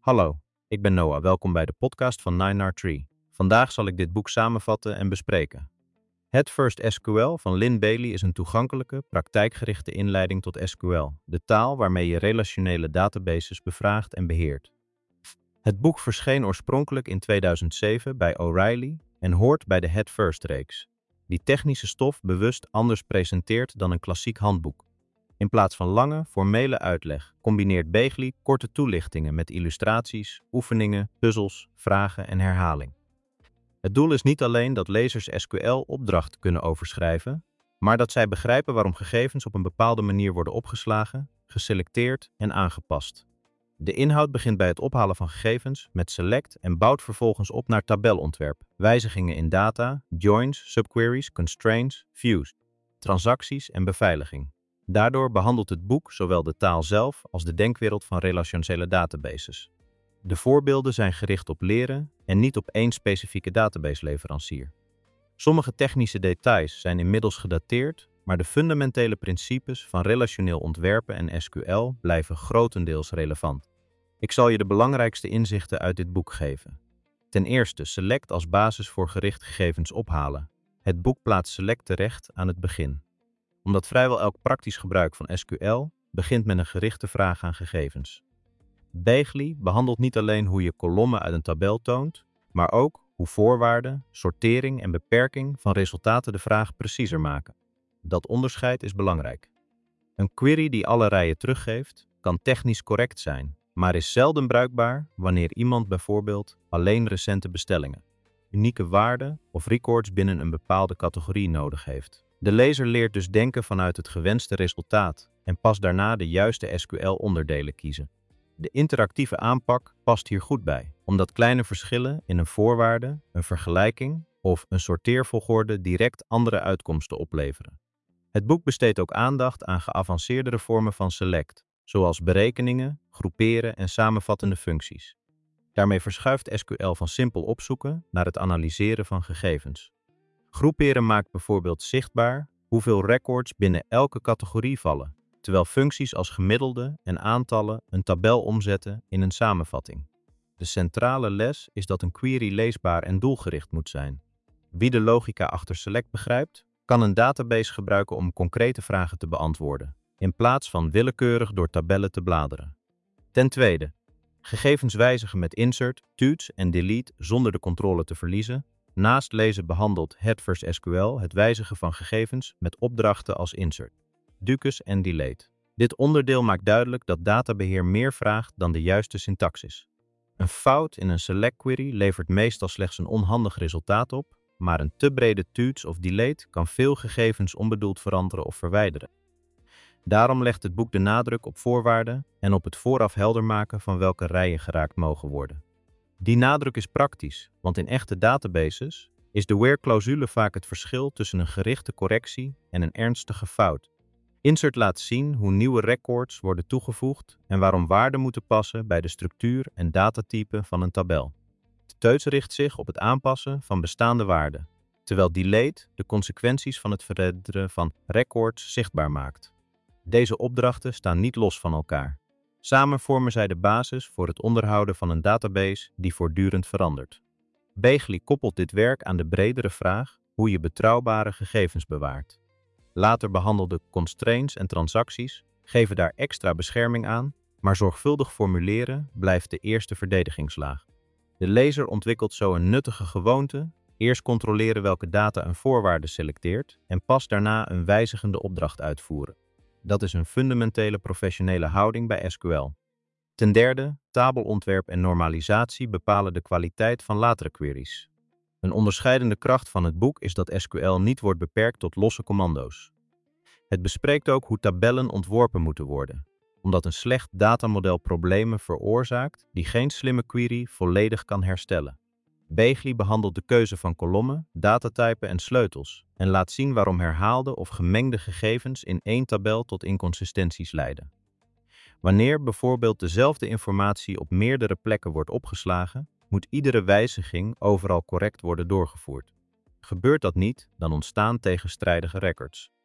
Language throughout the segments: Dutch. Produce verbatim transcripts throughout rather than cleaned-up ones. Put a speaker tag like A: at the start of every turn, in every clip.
A: Hallo, ik ben Noah. Welkom bij de podcast van nine R Tree. Vandaag zal ik dit boek samenvatten en bespreken. Het First S Q L van Lynn Bailey is een toegankelijke, praktijkgerichte inleiding tot S Q L, de taal waarmee je relationele databases bevraagt en beheert. Het boek verscheen oorspronkelijk in tweeduizend zeven bij O'Reilly en hoort bij de Het First-reeks, die technische stof bewust anders presenteert dan een klassiek handboek. In plaats van lange, formele uitleg combineert Bailey korte toelichtingen met illustraties, oefeningen, puzzels, vragen en herhaling. Het doel is niet alleen dat lezers S Q L-opdrachten kunnen overschrijven, maar dat zij begrijpen waarom gegevens op een bepaalde manier worden opgeslagen, geselecteerd en aangepast. De inhoud begint bij het ophalen van gegevens met select en bouwt vervolgens op naar tabelontwerp, wijzigingen in data, joins, subqueries, constraints, views, transacties en beveiliging. Daardoor behandelt het boek zowel de taal zelf als de denkwereld van relationele databases. De voorbeelden zijn gericht op leren en niet op één specifieke databaseleverancier. Sommige technische details zijn inmiddels gedateerd, maar de fundamentele principes van relationeel ontwerpen en S Q L blijven grotendeels relevant. Ik zal je de belangrijkste inzichten uit dit boek geven. Ten eerste, select als basis voor gericht gegevens ophalen. Het boek plaatst select terecht aan het begin. Omdat vrijwel elk praktisch gebruik van S Q L begint met een gerichte vraag aan gegevens. Bailey behandelt niet alleen hoe je kolommen uit een tabel toont, maar ook hoe voorwaarden, sortering en beperking van resultaten de vraag preciezer maken. Dat onderscheid is belangrijk. Een query die alle rijen teruggeeft, kan technisch correct zijn, maar is zelden bruikbaar wanneer iemand bijvoorbeeld alleen recente bestellingen, unieke waarden of records binnen een bepaalde categorie nodig heeft. De lezer leert dus denken vanuit het gewenste resultaat en pas daarna de juiste S Q L-onderdelen kiezen. De interactieve aanpak past hier goed bij, omdat kleine verschillen in een voorwaarde, een vergelijking of een sorteervolgorde direct andere uitkomsten opleveren. Het boek besteedt ook aandacht aan geavanceerdere vormen van select, zoals berekeningen, groeperen en samenvattende functies. Daarmee verschuift S Q L van simpel opzoeken naar het analyseren van gegevens. Groeperen maakt bijvoorbeeld zichtbaar hoeveel records binnen elke categorie vallen, terwijl functies als gemiddelde en aantallen een tabel omzetten in een samenvatting. De centrale les is dat een query leesbaar en doelgericht moet zijn. Wie de logica achter select begrijpt, kan een database gebruiken om concrete vragen te beantwoorden, in plaats van willekeurig door tabellen te bladeren. Ten tweede, gegevens wijzigen met insert, toets en delete zonder de controle te verliezen. Naast lezen behandelt het First S Q L het wijzigen van gegevens met opdrachten als insert, ducus en delete. Dit onderdeel maakt duidelijk dat databeheer meer vraagt dan de juiste syntaxis. Een fout in een select query levert meestal slechts een onhandig resultaat op, maar een te brede toets of delete kan veel gegevens onbedoeld veranderen of verwijderen. Daarom legt het boek de nadruk op voorwaarden en op het vooraf helder maken van welke rijen geraakt mogen worden. Die nadruk is praktisch, want in echte databases is de where-clausule vaak het verschil tussen een gerichte correctie en een ernstige fout. Insert laat zien hoe nieuwe records worden toegevoegd en waarom waarden moeten passen bij de structuur en datatype van een tabel. Toets richt zich op het aanpassen van bestaande waarden, terwijl delete de consequenties van het verwijderen van records zichtbaar maakt. Deze opdrachten staan niet los van elkaar. Samen vormen zij de basis voor het onderhouden van een database die voortdurend verandert. Bailey koppelt dit werk aan de bredere vraag hoe je betrouwbare gegevens bewaart. Later behandelde constraints en transacties geven daar extra bescherming aan, maar zorgvuldig formuleren blijft de eerste verdedigingslaag. De lezer ontwikkelt zo een nuttige gewoonte: eerst controleren welke data een voorwaarde selecteert en pas daarna een wijzigende opdracht uitvoeren. Dat is een fundamentele professionele houding bij S Q L. Ten derde, tabelontwerp en normalisatie bepalen de kwaliteit van latere queries. Een onderscheidende kracht van het boek is dat S Q L niet wordt beperkt tot losse commando's. Het bespreekt ook hoe tabellen ontworpen moeten worden, omdat een slecht datamodel problemen veroorzaakt die geen slimme query volledig kan herstellen. Bailey behandelt de keuze van kolommen, datatypen en sleutels en laat zien waarom herhaalde of gemengde gegevens in één tabel tot inconsistenties leiden. Wanneer bijvoorbeeld dezelfde informatie op meerdere plekken wordt opgeslagen, moet iedere wijziging overal correct worden doorgevoerd. Gebeurt dat niet, dan ontstaan tegenstrijdige records.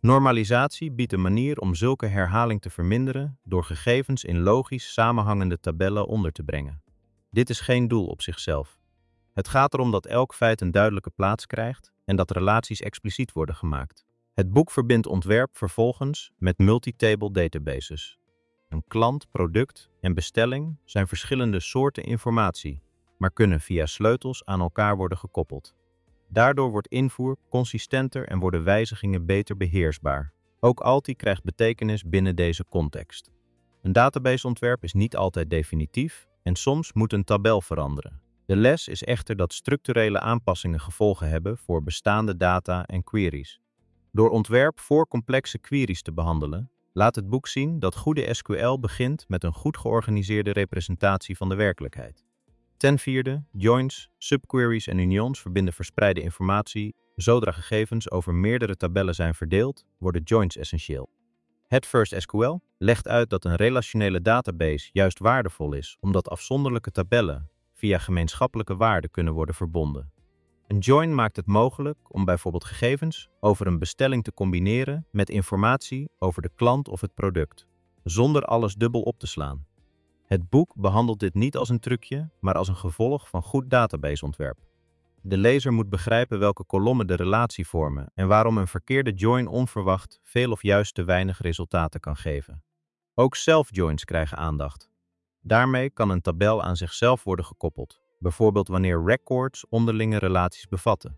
A: Normalisatie biedt een manier om zulke herhaling te verminderen door gegevens in logisch samenhangende tabellen onder te brengen. Dit is geen doel op zichzelf. Het gaat erom dat elk feit een duidelijke plaats krijgt en dat relaties expliciet worden gemaakt. Het boek verbindt ontwerp vervolgens met multitable databases. Een klant, product en bestelling zijn verschillende soorten informatie, maar kunnen via sleutels aan elkaar worden gekoppeld. Daardoor wordt invoer consistenter en worden wijzigingen beter beheersbaar. Ook Alti krijgt betekenis binnen deze context. Een databaseontwerp is niet altijd definitief en soms moet een tabel veranderen. De les is echter dat structurele aanpassingen gevolgen hebben voor bestaande data en queries. Door ontwerp voor complexe queries te behandelen, laat het boek zien dat goede S Q L begint met een goed georganiseerde representatie van de werkelijkheid. Ten vierde, joins, subqueries en unions verbinden verspreide informatie. Zodra gegevens over meerdere tabellen zijn verdeeld, worden joins essentieel. Het First S Q L legt uit dat een relationele database juist waardevol is, omdat afzonderlijke tabellen via gemeenschappelijke waarden kunnen worden verbonden. Een join maakt het mogelijk om bijvoorbeeld gegevens over een bestelling te combineren met informatie over de klant of het product, zonder alles dubbel op te slaan. Het boek behandelt dit niet als een trucje, maar als een gevolg van goed databaseontwerp. De lezer moet begrijpen welke kolommen de relatie vormen en waarom een verkeerde join onverwacht veel of juist te weinig resultaten kan geven. Ook self-joins krijgen aandacht. Daarmee kan een tabel aan zichzelf worden gekoppeld, bijvoorbeeld wanneer records onderlinge relaties bevatten.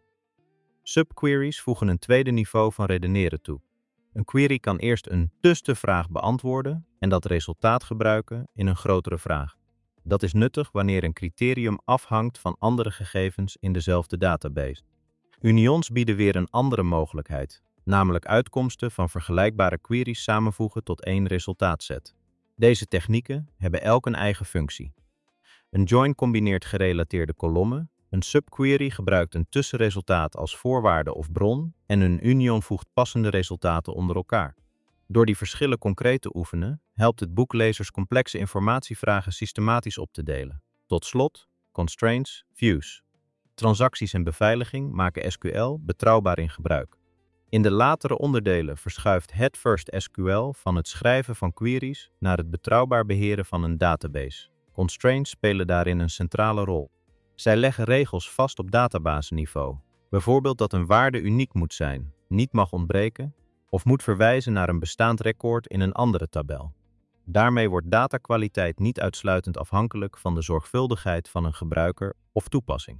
A: Subqueries voegen een tweede niveau van redeneren toe. Een query kan eerst een tussenvraag beantwoorden en dat resultaat gebruiken in een grotere vraag. Dat is nuttig wanneer een criterium afhangt van andere gegevens in dezelfde database. Unions bieden weer een andere mogelijkheid, namelijk uitkomsten van vergelijkbare queries samenvoegen tot één resultaatset. Deze technieken hebben elk een eigen functie. Een join combineert gerelateerde kolommen, een subquery gebruikt een tussenresultaat als voorwaarde of bron en een union voegt passende resultaten onder elkaar. Door die verschillen concreet te oefenen, helpt het boek lezers complexe informatievragen systematisch op te delen. Tot slot, constraints, views. Transacties en beveiliging maken S Q L betrouwbaar in gebruik. In de latere onderdelen verschuift het First S Q L van het schrijven van queries naar het betrouwbaar beheren van een database. Constraints spelen daarin een centrale rol. Zij leggen regels vast op databaseniveau. Bijvoorbeeld dat een waarde uniek moet zijn, niet mag ontbreken of moet verwijzen naar een bestaand record in een andere tabel. Daarmee wordt datakwaliteit niet uitsluitend afhankelijk van de zorgvuldigheid van een gebruiker of toepassing.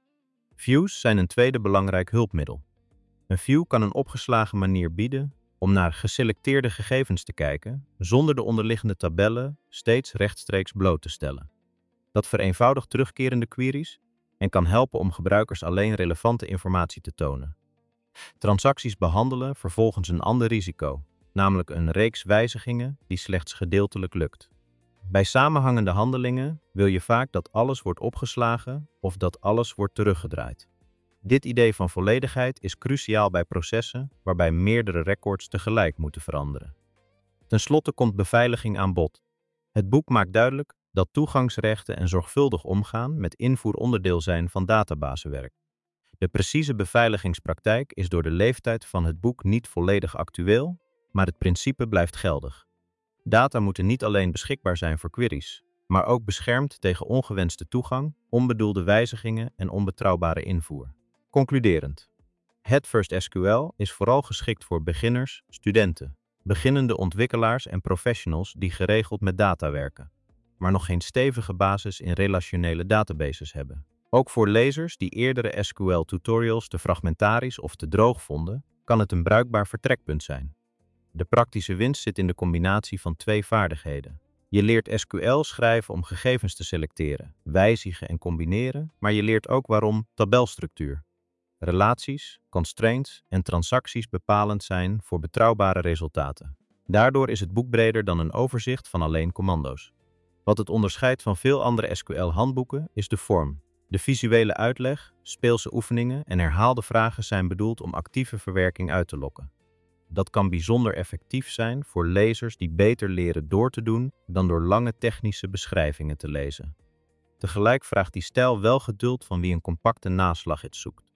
A: Views zijn een tweede belangrijk hulpmiddel. Een view kan een opgeslagen manier bieden om naar geselecteerde gegevens te kijken, zonder de onderliggende tabellen steeds rechtstreeks bloot te stellen. Dat vereenvoudigt terugkerende queries en kan helpen om gebruikers alleen relevante informatie te tonen. Transacties behandelen vervolgens een ander risico, namelijk een reeks wijzigingen die slechts gedeeltelijk lukt. Bij samenhangende handelingen wil je vaak dat alles wordt opgeslagen of dat alles wordt teruggedraaid. Dit idee van volledigheid is cruciaal bij processen waarbij meerdere records tegelijk moeten veranderen. Ten slotte komt beveiliging aan bod. Het boek maakt duidelijk dat toegangsrechten en zorgvuldig omgaan met invoer onderdeel zijn van databasewerk. De precieze beveiligingspraktijk is door de leeftijd van het boek niet volledig actueel, maar het principe blijft geldig. Data moeten niet alleen beschikbaar zijn voor queries, maar ook beschermd tegen ongewenste toegang, onbedoelde wijzigingen en onbetrouwbare invoer. Concluderend. Het First S Q L is vooral geschikt voor beginners, studenten, beginnende ontwikkelaars en professionals die geregeld met data werken, maar nog geen stevige basis in relationele databases hebben. Ook voor lezers die eerdere S Q L-tutorials te fragmentarisch of te droog vonden, kan het een bruikbaar vertrekpunt zijn. De praktische winst zit in de combinatie van twee vaardigheden. Je leert S Q L schrijven om gegevens te selecteren, wijzigen en combineren, maar je leert ook waarom tabelstructuur, relaties, constraints en transacties bepalend zijn voor betrouwbare resultaten. Daardoor is het boek breder dan een overzicht van alleen commando's. Wat het onderscheidt van veel andere S Q L-handboeken is de vorm. De visuele uitleg, speelse oefeningen en herhaalde vragen zijn bedoeld om actieve verwerking uit te lokken. Dat kan bijzonder effectief zijn voor lezers die beter leren door te doen dan door lange technische beschrijvingen te lezen. Tegelijk vraagt die stijl wel geduld van wie een compacte naslaggids zoekt.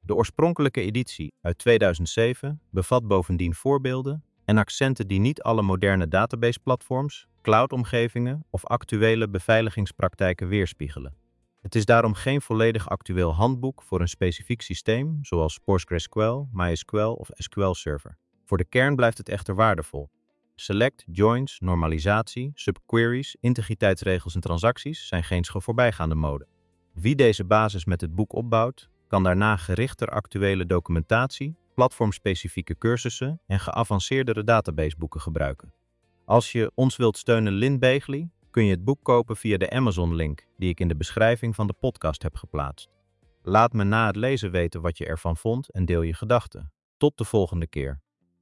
A: De oorspronkelijke editie uit tweeduizend zeven bevat bovendien voorbeelden en accenten die niet alle moderne database-platforms, cloud-omgevingen of actuele beveiligingspraktijken weerspiegelen. Het is daarom geen volledig actueel handboek voor een specifiek systeem, zoals PostgreSQL, MySQL of S Q L Server. Voor de kern blijft het echter waardevol. Select, joins, normalisatie, subqueries, integriteitsregels en transacties zijn geen voorbijgaande mode. Wie deze basis met het boek opbouwt, kan daarna gerichter actuele documentatie, platformspecifieke cursussen en geavanceerdere databaseboeken gebruiken. Als je ons wilt steunen, Lynn Begley, kun je het boek kopen via de Amazon-link die ik in de beschrijving van de podcast heb geplaatst. Laat me na het lezen weten wat je ervan vond en deel je gedachten. Tot de volgende keer.